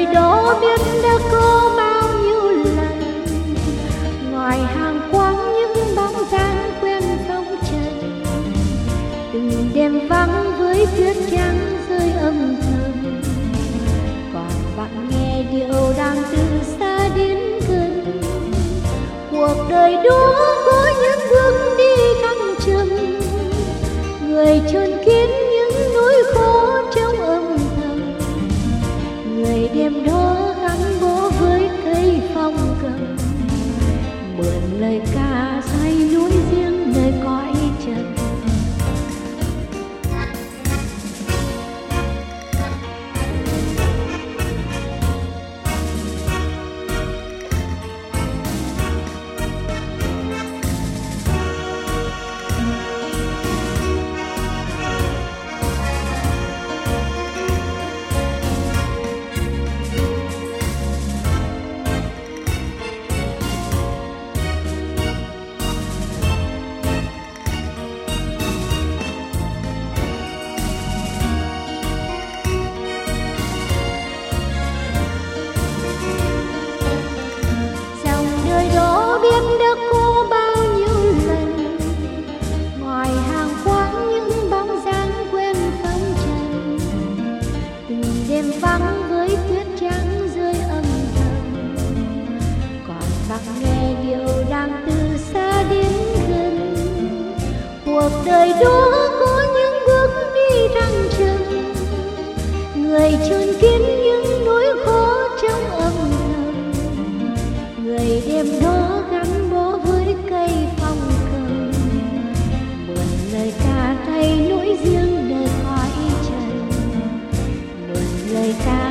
đời đó biết đã có bao nhiêu lần, ngoài hàng quán những bóng dáng quen phong trần, từng đêm vắng với tuyết trắng rơi âm thầm, còn bạn nghe điệu đang từ xa đến gần. Cuộc đời đó có những bước đi thăng trầm, người chôn kín những nỗi khổ trong âm thầm, người đêm đó gắn bó với cây phong cầm, mượn lời ca say núi riêng nơi cõi trần. Biết đã có bao nhiêu lần, ngoài hàng quán những bóng dáng quen phong trần, từng đêm vắng với tuyết trắng rơi âm thầm, còn bạn nghe điệu đang từ xa đến gần. Cuộc đời đó có những bước đi thăng trầm, người chôn kín những nỗi khổ trong âm thầm, người đêm đó gắn bó với cây phong cầm, mượn lời ca thay nỗi riêng nơi cõi trần, mượn lời ca